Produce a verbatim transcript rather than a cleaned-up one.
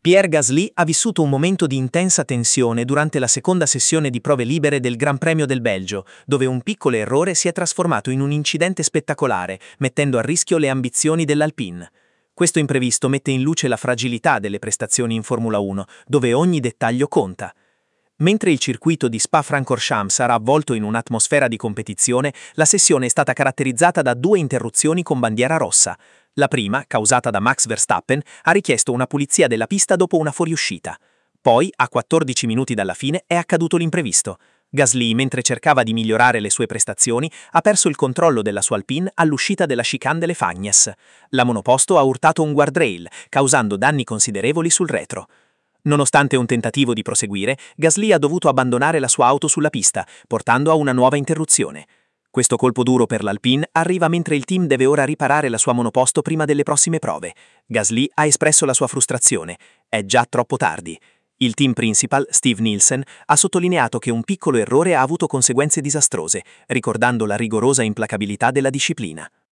Pierre Gasly ha vissuto un momento di intensa tensione durante la seconda sessione di prove libere del Gran Premio del Belgio, dove un piccolo errore si è trasformato in un incidente spettacolare, mettendo a rischio le ambizioni dell'Alpine. Questo imprevisto mette in luce la fragilità delle prestazioni in Formula uno, dove ogni dettaglio conta. Mentre il circuito di Spa-Francorchamps sarà avvolto in un'atmosfera di competizione, la sessione è stata caratterizzata da due interruzioni con bandiera rossa. La prima, causata da Max Verstappen, ha richiesto una pulizia della pista dopo una fuoriuscita. Poi, a quattordici minuti dalla fine, è accaduto l'imprevisto. Gasly, mentre cercava di migliorare le sue prestazioni, ha perso il controllo della sua Alpine all'uscita della chicane delle Fagnes. La monoposto ha urtato un guardrail, causando danni considerevoli sul retro. Nonostante un tentativo di proseguire, Gasly ha dovuto abbandonare la sua auto sulla pista, portando a una nuova interruzione. Questo colpo duro per l'Alpine arriva mentre il team deve ora riparare la sua monoposto prima delle prossime prove. Gasly ha espresso la sua frustrazione. È già troppo tardi. Il team principal, Steve Nielsen, ha sottolineato che un piccolo errore ha avuto conseguenze disastrose, ricordando la rigorosa implacabilità della disciplina.